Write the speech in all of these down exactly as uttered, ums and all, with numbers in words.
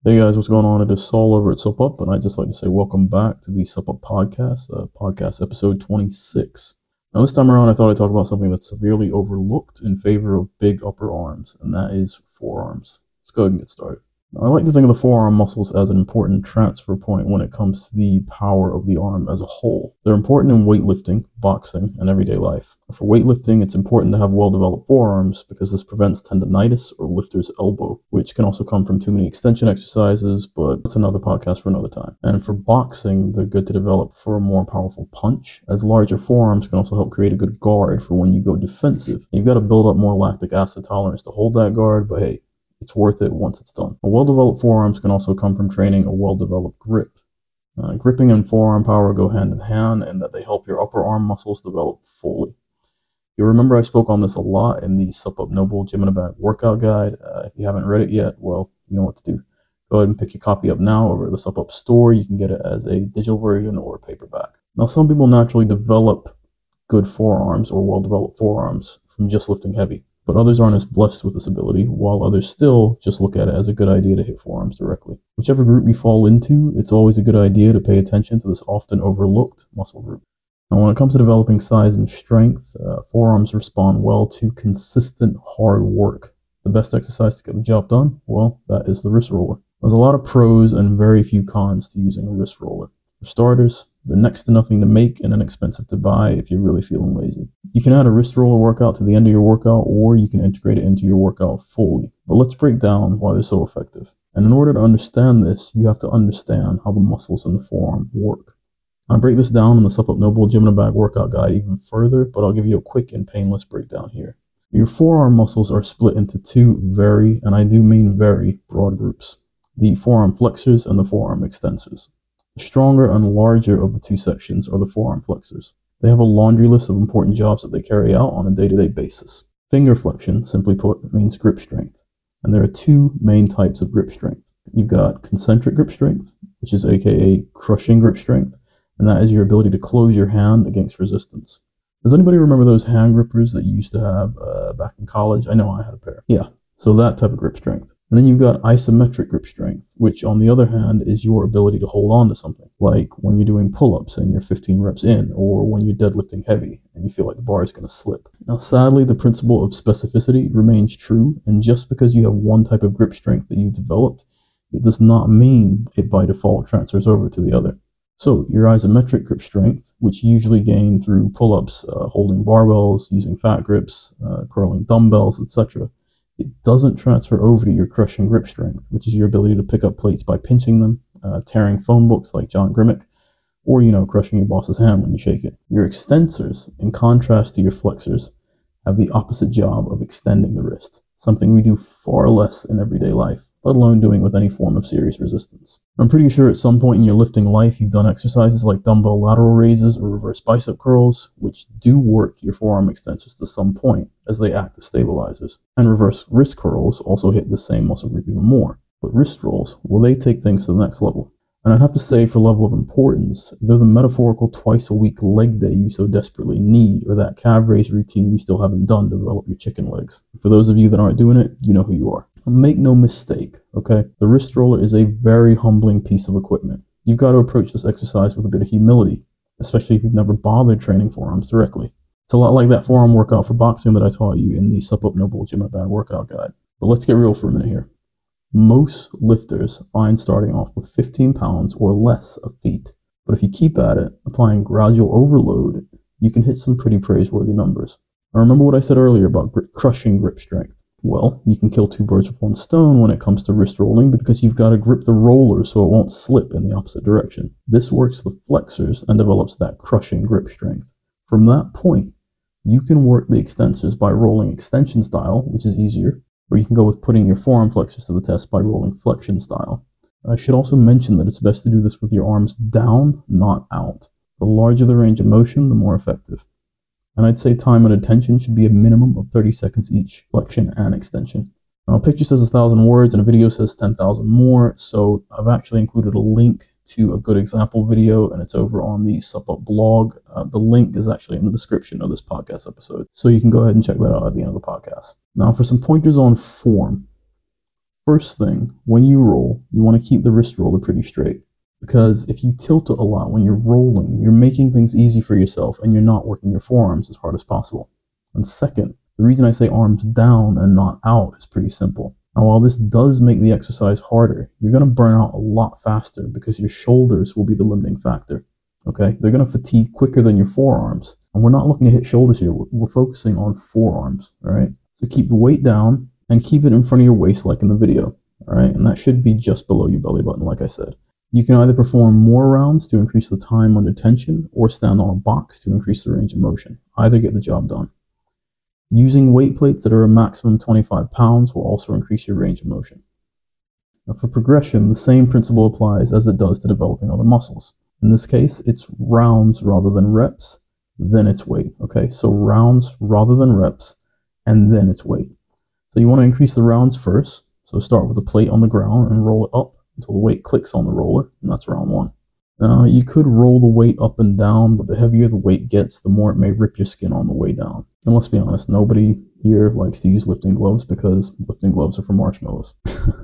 Hey guys, what's going on? It is Saul over at Sup Up, and I'd just like to say welcome back to the Sup Up podcast, uh, podcast episode twenty-six. Now this time around, I thought I'd talk about something that's severely overlooked in favor of big upper arms, and that is forearms. Let's go ahead and get started. I like to think of the forearm muscles as an important transfer point when it comes to the power of the arm as a whole. They're important in weightlifting, boxing, and everyday life. For weightlifting, it's important to have well-developed forearms because this prevents tendonitis or lifter's elbow, which can also come from too many extension exercises, but that's another podcast for another time. And for boxing, they're good to develop for a more powerful punch, as larger forearms can also help create a good guard for when you go defensive. You've got to build up more lactic acid tolerance to hold that guard, but hey, it's worth it once it's done. A well-developed forearms can also come from training a well-developed grip. Uh, gripping and forearm power go hand in hand in that they help your upper arm muscles develop fully. You'll remember I spoke on this a lot in the Sup Up No Bull Gym in a Bag workout guide. Uh, if you haven't read it yet, well, you know what to do. Go ahead and pick your copy up now over at the Sup Up store. You can get it as a digital version or a paperback. Now, some people naturally develop good forearms or well-developed forearms from just lifting heavy, but others aren't as blessed with this ability, while others still just look at it as a good idea to hit forearms directly. Whichever group you fall into, it's always a good idea to pay attention to this often overlooked muscle group. Now, when it comes to developing size and strength, uh, forearms respond well to consistent hard work. The best exercise to get the job done? Well, that is the wrist roller. There's a lot of pros and very few cons to using a wrist roller. For starters, they're next to nothing to make and inexpensive to buy if you're really feeling lazy. You can add a wrist roller workout to the end of your workout, or you can integrate it into your workout fully. But let's break down why they're so effective. And in order to understand this, you have to understand how the muscles in the forearm work. I break this down in the Sup Up No Bull Gym in a Bag workout guide even further, but I'll give you a quick and painless breakdown here. Your forearm muscles are split into two very, and I do mean very, broad groups: the forearm flexors and the forearm extensors. The stronger and larger of the two sections are the forearm flexors. They have a laundry list of important jobs that they carry out on a day-to-day basis. Finger flexion, simply put, means grip strength. And there are two main types of grip strength. You've got concentric grip strength, which is aka crushing grip strength, and that is your ability to close your hand against resistance. Does anybody remember those hand grippers that you used to have uh, back in college? I know I had a pair. Yeah, so that type of grip strength. And then you've got isometric grip strength, which on the other hand is your ability to hold on to something, like when you're doing pull-ups and you're fifteen reps in, or when you're deadlifting heavy and you feel like the bar is going to slip. Now, sadly, the principle of specificity remains true, and just because you have one type of grip strength that you've developed, it does not mean it by default transfers over to the other. So your isometric grip strength, which you usually gain through pull-ups, uh, holding barbells, using fat grips, uh, curling dumbbells, et cetera, it doesn't transfer over to your crushing grip strength, which is your ability to pick up plates by pinching them, uh, tearing phone books like John Grimmick, or, you know, crushing your boss's hand when you shake it. Your extensors, in contrast to your flexors, have the opposite job of extending the wrist, something we do far less in everyday life, let alone doing with any form of serious resistance. I'm pretty sure at some point in your lifting life you've done exercises like dumbbell lateral raises or reverse bicep curls, which do work your forearm extensors to some point as they act as stabilizers. And reverse wrist curls also hit the same muscle group even more. But wrist rolls, well, they take things to the next level. And I'd have to say, for level of importance, they're the metaphorical twice-a-week leg day you so desperately need, or that calf raise routine you still haven't done to develop your chicken legs. For those of you that aren't doing it, you know who you are. Make no mistake, okay? The wrist roller is a very humbling piece of equipment. You've got to approach this exercise with a bit of humility, especially if you've never bothered training forearms directly. It's a lot like that forearm workout for boxing that I taught you in the Sup Up No Bull Gym in a Bag workout guide. But let's get real for a minute here. Most lifters find starting off with fifteen pounds or less of feet. But if you keep at it, applying gradual overload, you can hit some pretty praiseworthy numbers. Now remember what I said earlier about grip, crushing grip strength. Well, you can kill two birds with one stone when it comes to wrist rolling because you've got to grip the roller so it won't slip in the opposite direction. This works the flexors and develops that crushing grip strength. From that point, you can work the extensors by rolling extension style, which is easier, or you can go with putting your forearm flexors to the test by rolling flexion style. I should also mention that it's best to do this with your arms down, not out. The larger the range of motion, the more effective. And I'd say time and attention should be a minimum of thirty seconds each, flexion and extension. Now, a picture says a thousand words and a video says ten thousand more, so I've actually included a link to a good example video, and it's over on the Sup Up blog. Uh, the link is actually in the description of this podcast episode, so you can go ahead and check that out at the end of the podcast. Now, for some pointers on form. First thing, when you roll, you want to keep the wrist roller pretty straight. Because if you tilt it a lot when you're rolling, you're making things easy for yourself and you're not working your forearms as hard as possible. And second, the reason I say arms down and not out is pretty simple. Now, while this does make the exercise harder, you're going to burn out a lot faster because your shoulders will be the limiting factor. Okay? They're going to fatigue quicker than your forearms. And we're not looking to hit shoulders here. We're, we're focusing on forearms. All right? So keep the weight down and keep it in front of your waist like in the video. All right? And that should be just below your belly button, like I said. You can either perform more rounds to increase the time under tension or stand on a box to increase the range of motion. Either get the job done. Using weight plates that are a maximum twenty-five pounds will also increase your range of motion. Now for progression, the same principle applies as it does to developing other muscles. In this case, it's rounds rather than reps, then it's weight. Okay, so rounds rather than reps, and then it's weight. So you want to increase the rounds first. So start with the plate on the ground and roll it up until the weight clicks on the roller, and that's round one. Now, you could roll the weight up and down, but the heavier the weight gets, the more it may rip your skin on the way down. And let's be honest, nobody here likes to use lifting gloves because lifting gloves are for marshmallows.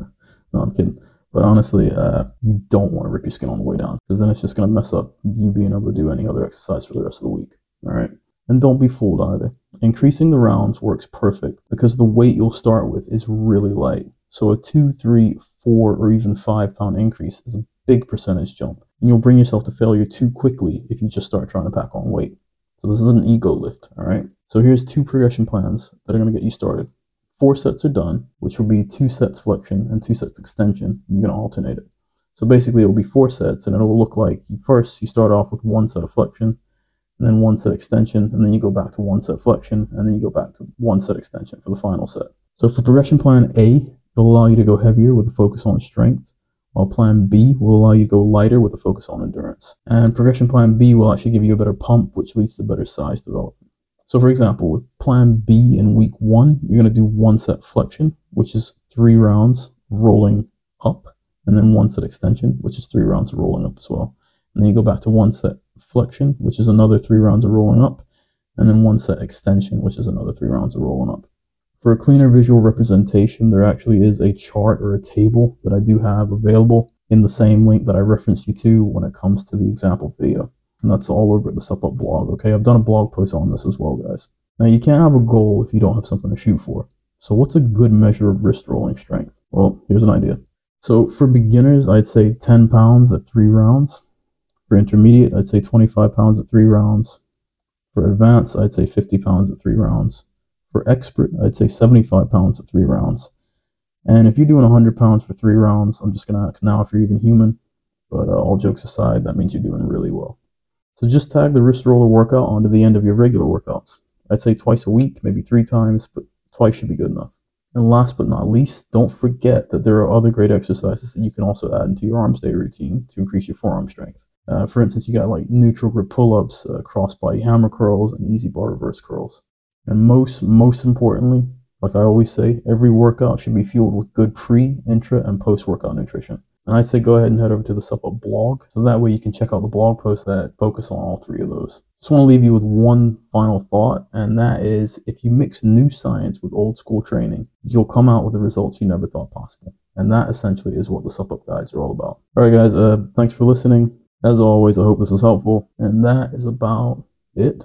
No, I'm kidding. But honestly, uh, you don't want to rip your skin on the way down because then it's just going to mess up you being able to do any other exercise for the rest of the week. All right? And don't be fooled either. Increasing the rounds works perfect because the weight you'll start with is really light. So a two, three, four, or even five pound increase is a big percentage jump. And you'll bring yourself to failure too quickly if you just start trying to pack on weight. So this is an ego lift, all right? So here's two progression plans that are going to get you started. Four sets are done, which will be two sets flexion and two sets extension. You're going to alternate it. So basically it will be four sets, and it will look like first you start off with one set of flexion, and then one set extension, and then you go back to one set flexion, and then you go back to one set extension for the final set. So for progression plan A, it'll allow you to go heavier with a focus on strength, while plan B will allow you to go lighter with a focus on endurance. And progression plan B will actually give you a better pump, which leads to better size development. So for example, with plan B in week one, you're going to do one set flexion, which is three rounds rolling up, and then one set extension, which is three rounds of rolling up as well. And then you go back to one set flexion, which is another three rounds of rolling up, and then one set extension, which is another three rounds of rolling up. For a cleaner visual representation, there actually is a chart or a table that I do have available in the same link that I referenced you to when it comes to the example video. And that's all over at the SupUp blog, okay? I've done a blog post on this as well, guys. Now, you can't have a goal if you don't have something to shoot for. So what's a good measure of wrist rolling strength? Well, here's an idea. So for beginners, I'd say ten pounds at three rounds. For intermediate, I'd say twenty-five pounds at three rounds. For advanced, I'd say fifty pounds at three rounds. For expert, I'd say seventy-five pounds at three rounds. And if you're doing one hundred pounds for three rounds, I'm just going to ask now if you're even human. But uh, all jokes aside, that means you're doing really well. So just tag the wrist roller workout onto the end of your regular workouts. I'd say twice a week, maybe three times, but twice should be good enough. And last but not least, don't forget that there are other great exercises that you can also add into your arms day routine to increase your forearm strength. Uh, for instance, you got like neutral grip pull-ups, uh, cross-body hammer curls, and easy bar reverse curls. And most, most importantly, like I always say, every workout should be fueled with good pre, intra, and post-workout nutrition. And I'd say go ahead and head over to the SupUp blog, so that way you can check out the blog posts that focus on all three of those. Just want to leave you with one final thought, and that is, if you mix new science with old school training, you'll come out with the results you never thought possible. And that essentially is what the SupUp guides are all about. Alright guys, uh, thanks for listening. As always, I hope this was helpful, and that is about it.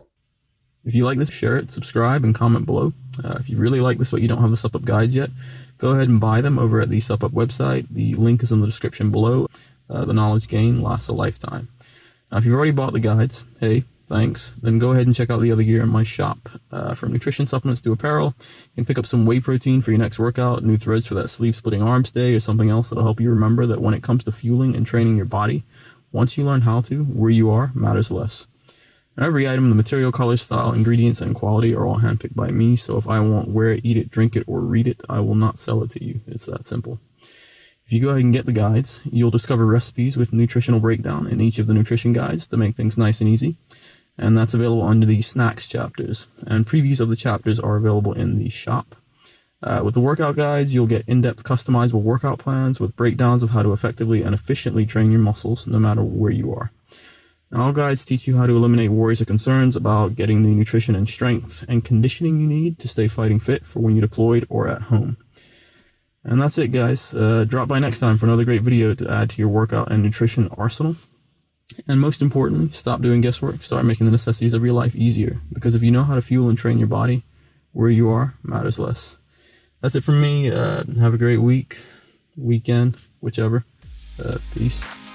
If you like this, share it, subscribe, and comment below. Uh, if you really like this but you don't have the SupUp guides yet, go ahead and buy them over at the SupUp website. The link is in the description below. Uh, the knowledge gain lasts a lifetime. Now, if you've already bought the guides, hey, thanks. Then go ahead and check out the other gear in my shop. Uh, from nutrition supplements to apparel, you can pick up some whey protein for your next workout, new threads for that sleeve-splitting arms day, or something else that'll help you remember that when it comes to fueling and training your body, once you learn how to, where you are matters less. And every item, the material, color, style, ingredients, and quality are all handpicked by me, so if I want wear it, eat it, drink it, or read it, I will not sell it to you. It's that simple. If you go ahead and get the guides, you'll discover recipes with nutritional breakdown in each of the nutrition guides to make things nice and easy. And that's available under the snacks chapters. And previews of the chapters are available in the shop. Uh, with the workout guides, you'll get in-depth customizable workout plans with breakdowns of how to effectively and efficiently train your muscles no matter where you are. Now, all guides teach you how to eliminate worries or concerns about getting the nutrition and strength and conditioning you need to stay fighting fit for when you're deployed or at home. And that's it, guys. Uh, drop by next time for another great video to add to your workout and nutrition arsenal. And most importantly, stop doing guesswork. Start making the necessities of your life easier. Because if you know how to fuel and train your body, where you are matters less. That's it from me. Uh, have a great week, weekend, whichever. Uh, peace.